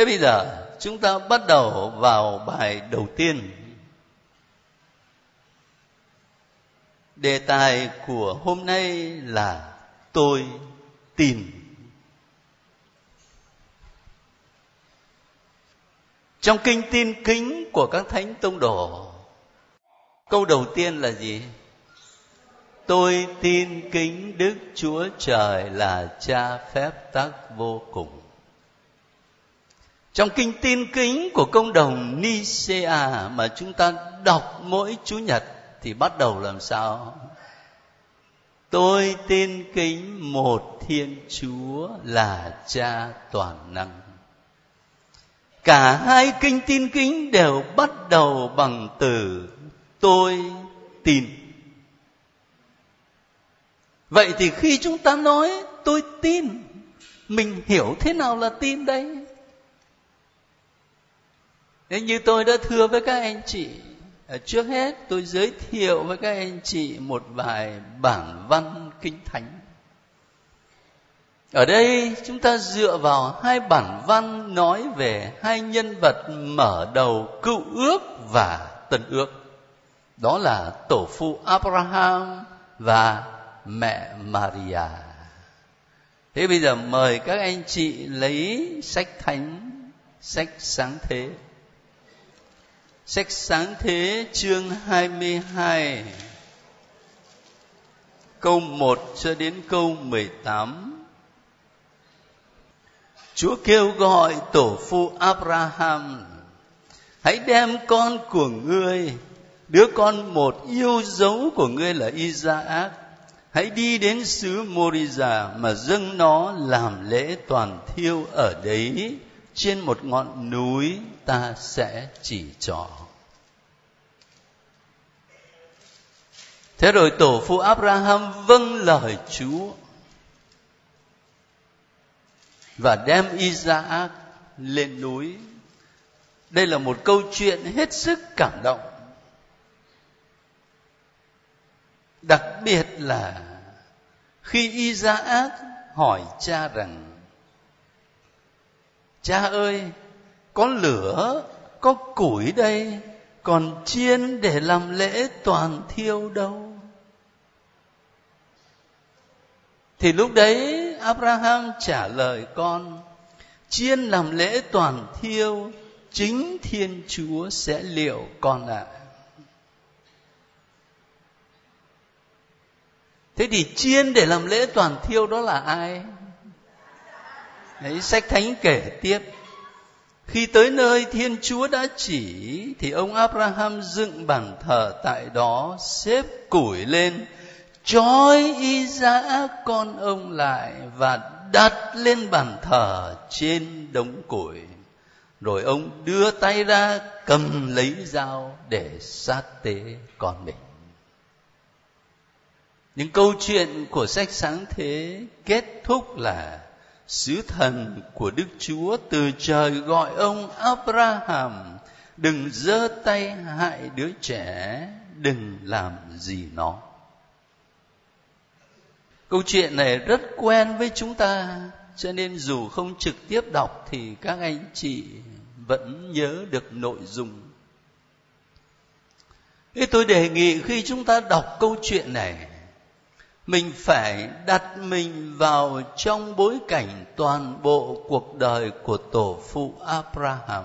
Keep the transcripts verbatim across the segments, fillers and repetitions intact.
Thế bây giờ chúng ta bắt đầu vào bài đầu tiên. Đề tài của hôm nay là tôi tin. Trong kinh Tin Kính của các thánh tông đồ, câu đầu tiên là gì? Tôi tin kính Đức Chúa Trời là Cha phép tắc vô cùng. Trong kinh Tin Kính của công đồng Ni-xê-a mà chúng ta đọc mỗi Chủ nhật thì bắt đầu làm sao? Tôi tin kính một Thiên Chúa là Cha toàn năng. Cả hai kinh Tin Kính đều bắt đầu bằng từ tôi tin. Vậy thì khi chúng ta nói tôi tin, mình hiểu thế nào là tin đây? Thế như tôi đã thưa với các anh chị, trước hết tôi giới thiệu với các anh chị một vài bản văn Kinh Thánh. Ở đây chúng ta dựa vào hai bản văn nói về hai nhân vật mở đầu Cựu Ước và Tân Ước. Đó là tổ phụ Abraham và mẹ Maria. Thế bây giờ mời các anh chị lấy sách Thánh, sách Sáng Thế. Sách Sáng Thế chương hai mươi hai, câu một cho đến câu mười tám. Chúa kêu gọi tổ phụ Abraham: hãy đem con của ngươi, đứa con một yêu dấu của ngươi là Isaac, hãy đi đến xứ Moriah mà dâng nó làm lễ toàn thiêu ở đấy, trên một ngọn núi ta sẽ chỉ cho. Thế rồi tổ phụ Abraham vâng lời Chúa và đem Isaac lên núi. Đây là một câu chuyện hết sức cảm động. Đặc biệt là khi Isaac hỏi cha rằng: cha ơi, có lửa, có củi đây, còn chiên để làm lễ toàn thiêu đâu? Thì lúc đấy Abraham trả lời con: chiên làm lễ toàn thiêu, chính Thiên Chúa sẽ liệu con ạ. À. Thế thì chiên để làm lễ toàn thiêu đó là ai? Đấy, sách Thánh kể tiếp. Khi tới nơi Thiên Chúa đã chỉ, thì ông Abraham dựng bàn thờ tại đó, xếp củi lên, trói Isaac con ông lại và đặt lên bàn thờ trên đống củi. Rồi ông đưa tay ra cầm lấy dao để sát tế con mình. Những câu chuyện của sách Sáng Thế kết thúc là sứ thần của Đức Chúa từ trời gọi ông Abraham: đừng giơ tay hại đứa trẻ, đừng làm gì nó. Câu chuyện này rất quen với chúng ta, cho nên dù không trực tiếp đọc thì các anh chị vẫn nhớ được nội dung. Thế tôi đề nghị khi chúng ta đọc câu chuyện này, mình phải đặt mình vào trong bối cảnh toàn bộ cuộc đời của tổ phụ Abraham.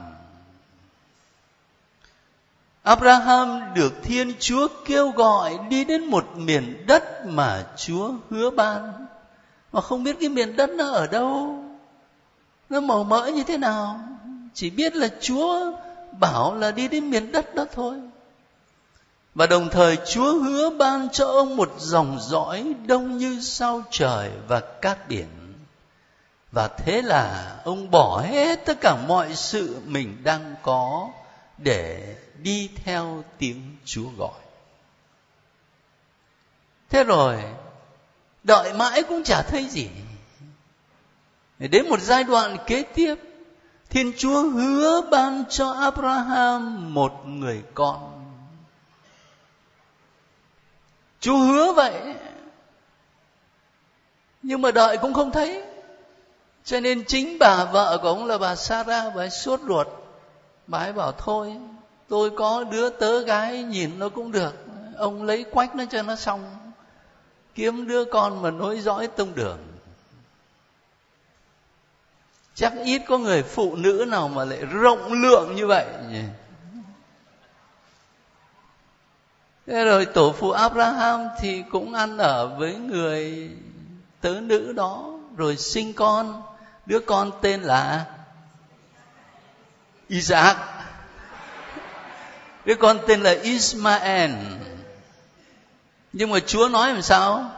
Abraham được Thiên Chúa kêu gọi đi đến một miền đất mà Chúa hứa ban, mà không biết cái miền đất nó ở đâu, nó màu mỡ như thế nào. Chỉ biết là Chúa bảo là đi đến miền đất đó thôi. Và đồng thời Chúa hứa ban cho ông một dòng dõi đông như sao trời và cát biển. Và thế là ông bỏ hết tất cả mọi sự mình đang có để đi theo tiếng Chúa gọi. Thế rồi đợi mãi cũng chả thấy gì. Đến một giai đoạn kế tiếp, Thiên Chúa hứa ban cho Abraham một người con. Chúa hứa vậy, nhưng mà đợi cũng không thấy. Cho nên chính bà vợ của ông là bà Sarah, bà ấy sốt ruột. Bà ấy bảo thôi, tôi có đứa tớ gái nhìn nó cũng được, ông lấy quách nó cho nó xong, kiếm đứa con mà nối dõi tông đường. Chắc ít có người phụ nữ nào mà lại rộng lượng như vậy nhỉ. Thế rồi tổ phụ Abraham thì cũng ăn ở với người tớ nữ đó, rồi sinh con. Đứa con tên là Isaac, đứa con tên là Ismael. Nhưng mà Chúa nói làm sao?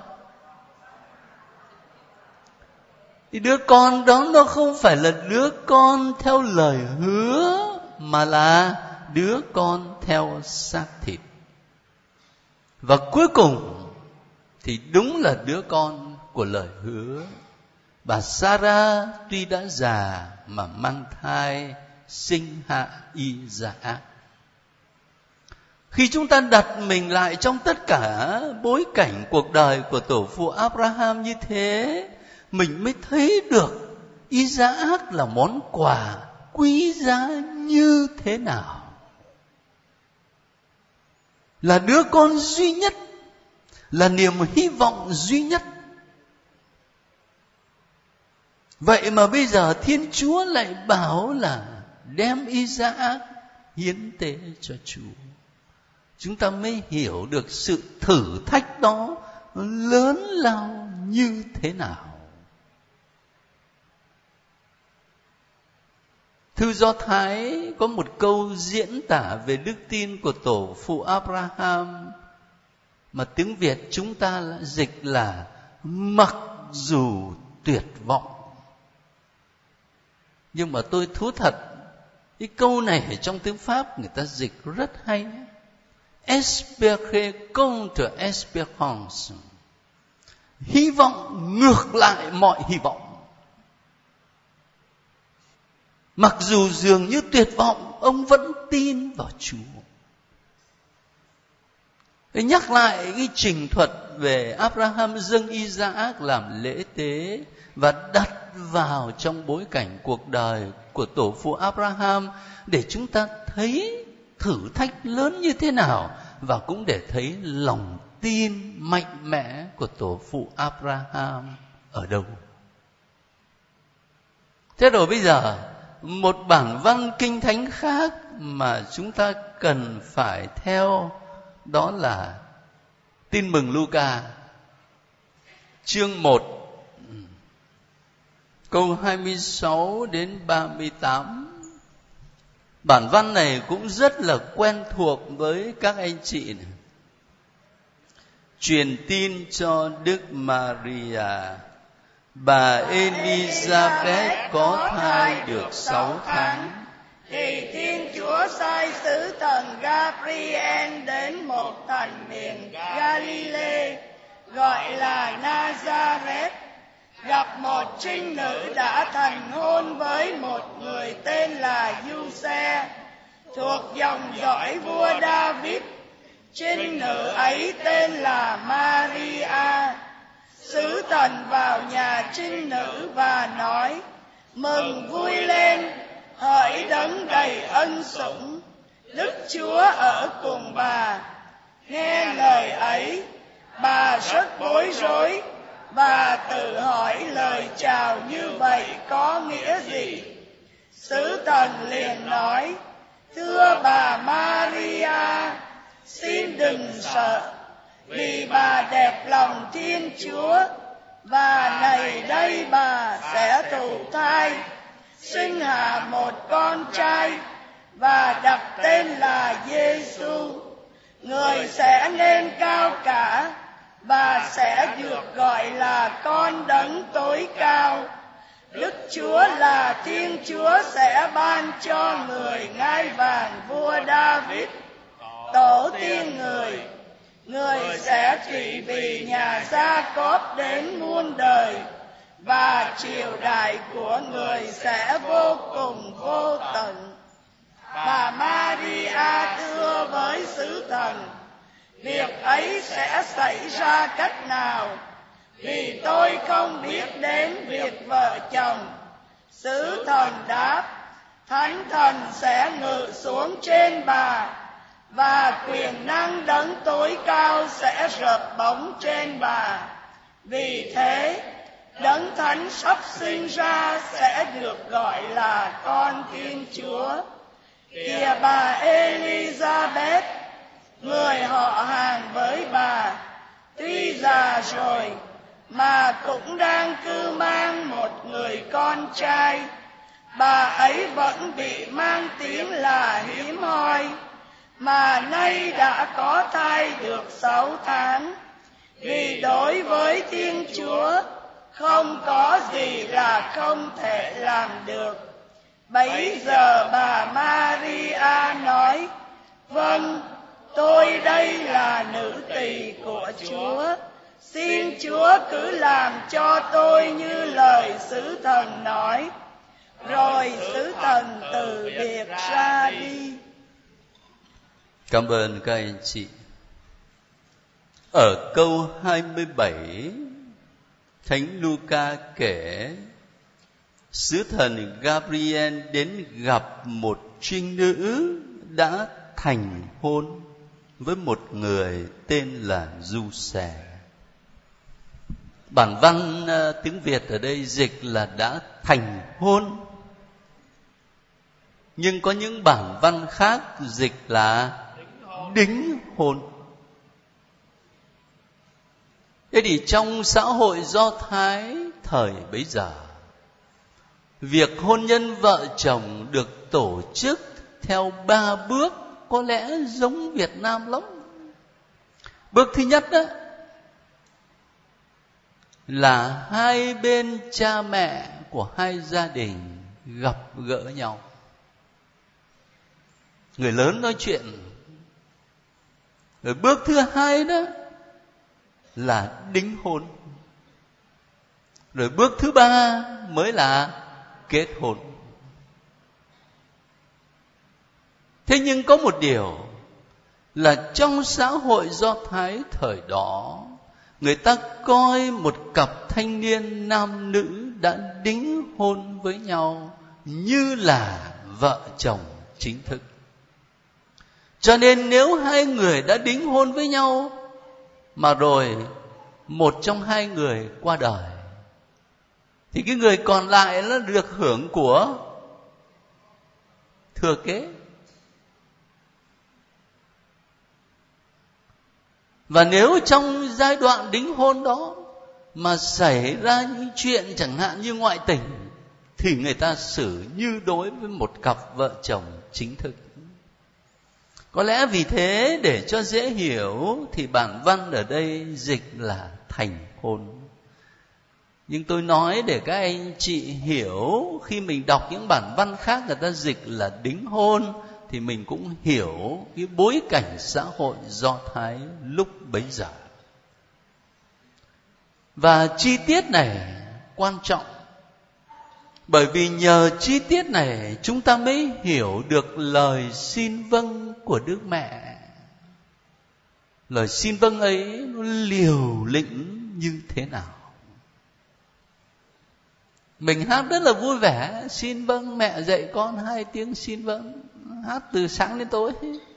Thì đứa con đó nó không phải là đứa con theo lời hứa, mà là đứa con theo xác thịt. Và cuối cùng thì đúng là đứa con của lời hứa. Bà Sarah tuy đã già mà mang thai, sinh hạ Isaac. Khi chúng ta đặt mình lại trong tất cả bối cảnh cuộc đời của tổ phụ Abraham như thế, mình mới thấy được Isaac là món quà quý giá như thế nào. Là đứa con duy nhất, là niềm hy vọng duy nhất. Vậy mà bây giờ Thiên Chúa lại bảo là đem Isaac hiến tế cho Chúa. Chúng ta mới hiểu được sự thử thách đó lớn lao như thế nào. Thư Do Thái có một câu diễn tả về đức tin của tổ phụ Abraham mà tiếng Việt chúng ta dịch là mặc dù tuyệt vọng. Nhưng mà tôi thú thật, cái câu này ở trong tiếng Pháp người ta dịch rất hay. Espérer contre espérance. Hy vọng ngược lại mọi hy vọng. Mặc dù dường như tuyệt vọng, ông vẫn tin vào Chúa. Để nhắc lại cái trình thuật về Abraham dâng Isaac làm lễ tế và đặt vào trong bối cảnh cuộc đời của tổ phụ Abraham để chúng ta thấy thử thách lớn như thế nào, và cũng để thấy lòng tin mạnh mẽ của tổ phụ Abraham ở đâu. Thế rồi bây giờ, một bản văn kinh thánh khác mà chúng ta cần phải theo, đó là Tin mừng Luca chương một câu hai mươi sáu đến ba mươi tám. Bản văn này cũng rất là quen thuộc với các anh chị này. Truyền tin cho Đức Maria. Bà Elizabeth có thai được sáu tháng, thì Thiên Chúa sai sứ thần Gabriel đến một thành miền Galilee gọi là Nazareth, gặp một trinh nữ đã thành hôn với một người tên là Giuse, thuộc dòng dõi vua David. Trinh nữ ấy tên là Maria. Sứ thần vào nhà trinh nữ và nói: mừng vui lên, hỡi đấng đầy ân sủng, Đức Chúa ở cùng bà. Nghe lời ấy, bà rất bối rối và tự hỏi lời chào như vậy có nghĩa gì. Sứ thần liền nói: thưa bà Maria, xin đừng sợ, vì bà đẹp lòng Thiên Chúa, và này đây bà sẽ thụ thai, sinh hạ một con trai, và đặt tên là Giêsu. Người sẽ lên cao cả, và sẽ được gọi là con đấng tối cao. Đức Chúa là Thiên Chúa sẽ ban cho người ngai vàng vua David, tổ tiên người. Người sẽ trị vì nhà Gia-cốp đến muôn đời, và triều đại của người sẽ vô cùng vô tận. Bà Maria thưa với sứ thần: việc ấy sẽ xảy ra cách nào? Vì tôi không biết đến việc vợ chồng. Sứ thần đáp: Thánh thần sẽ ngự xuống trên bà, và quyền năng đấng tối cao sẽ rợp bóng trên bà. Vì thế, đấng thánh sắp sinh ra sẽ được gọi là con Thiên Chúa. Kìa bà Elizabeth, người họ hàng với bà, tuy già rồi mà cũng đang cư mang một người con trai. Bà ấy vẫn bị mang tiếng là hiếm hoi, mà nay đã có thai được sáu tháng. Vì đối với Thiên Chúa, không có gì là không thể làm được. Bấy giờ bà Maria nói: Vâng, tôi đây là nữ tỳ của Chúa. Xin Chúa cứ làm cho tôi như lời sứ thần nói. Rồi sứ thần từ biệt ra đi. Cảm ơn các anh chị. Ở câu hai mươi bảy, Thánh Luca kể sứ thần Gabriel đến gặp một trinh nữ đã thành hôn với một người tên là Du-xe. Bản văn uh, tiếng Việt ở đây dịch là đã thành hôn, nhưng có những bản văn khác dịch là đính hôn. Thế thì trong xã hội Do Thái thời bấy giờ, việc hôn nhân vợ chồng được tổ chức theo ba bước có lẽ giống Việt Nam lắm. Bước thứ nhất đó là hai bên cha mẹ của hai gia đình gặp gỡ nhau. Người lớn nói chuyện. Rồi bước thứ hai đó là đính hôn. Rồi bước thứ ba mới là kết hôn. Thế nhưng có một điều là trong xã hội Do Thái thời đó, người ta coi một cặp thanh niên nam nữ đã đính hôn với nhau như là vợ chồng chính thức. Cho nên nếu hai người đã đính hôn với nhau mà rồi một trong hai người qua đời, thì cái người còn lại nó được hưởng của thừa kế. Và nếu trong giai đoạn đính hôn đó mà xảy ra những chuyện chẳng hạn như ngoại tình, thì người ta xử như đối với một cặp vợ chồng chính thức. Có lẽ vì thế, để cho dễ hiểu, thì bản văn ở đây dịch là thành hôn. Nhưng tôi nói để các anh chị hiểu, khi mình đọc những bản văn khác người ta dịch là đính hôn, thì mình cũng hiểu cái bối cảnh xã hội Do Thái lúc bấy giờ. Và chi tiết này quan trọng, bởi vì nhờ chi tiết này chúng ta mới hiểu được lời xin vâng của Đức Mẹ. Lời xin vâng ấy nó liều lĩnh như thế nào. Mình hát rất là vui vẻ, xin vâng mẹ dạy con hai tiếng xin vâng, hát từ sáng đến tối.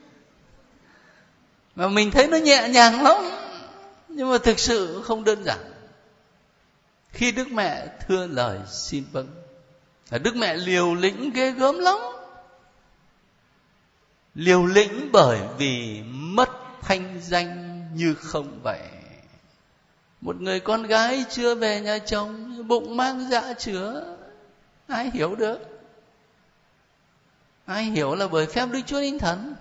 Mà mình thấy nó nhẹ nhàng lắm, nhưng mà thực sự không đơn giản. Khi Đức Mẹ thưa lời xin vâng, Đức Mẹ liều lĩnh ghê gớm lắm. Liều lĩnh bởi vì mất thanh danh như không vậy. Một người con gái chưa về nhà chồng, bụng mang dạ chửa, ai hiểu được? Ai hiểu là bởi phép Đức Chúa Thánh Thần.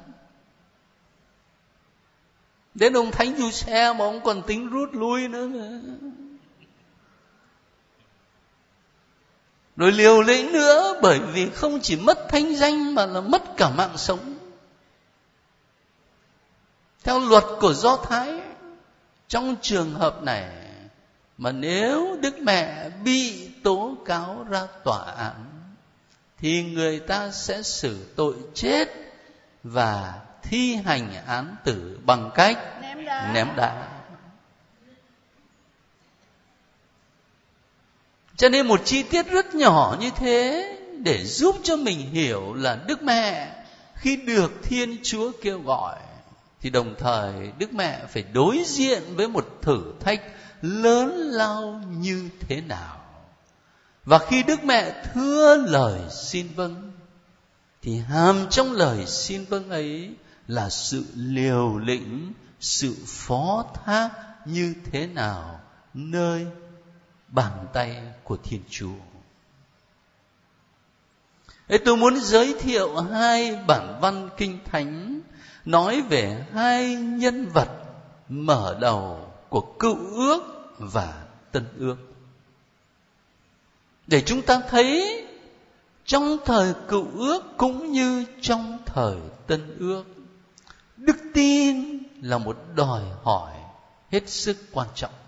Đến ông Thánh Du-xe mà ông còn tính rút lui nữa mà. Rồi liều lĩnh nữa bởi vì không chỉ mất thanh danh mà là mất cả mạng sống. Theo luật của Do Thái, trong trường hợp này mà nếu Đức Mẹ bị tố cáo ra tòa án, thì người ta sẽ xử tội chết và thi hành án tử bằng cách ném đá. Ném đá. Cho nên một chi tiết rất nhỏ như thế để giúp cho mình hiểu là Đức Mẹ khi được Thiên Chúa kêu gọi thì đồng thời Đức Mẹ phải đối diện với một thử thách lớn lao như thế nào. Và khi Đức Mẹ thưa lời xin vâng thì hàm trong lời xin vâng ấy là sự liều lĩnh, sự phó thác như thế nào nơi bàn tay của Thiên Chúa. Thế tôi muốn giới thiệu hai bản văn Kinh Thánh nói về hai nhân vật mở đầu của Cựu Ước và Tân Ước, để chúng ta thấy trong thời Cựu Ước cũng như trong thời Tân Ước, đức tin là một đòi hỏi hết sức quan trọng.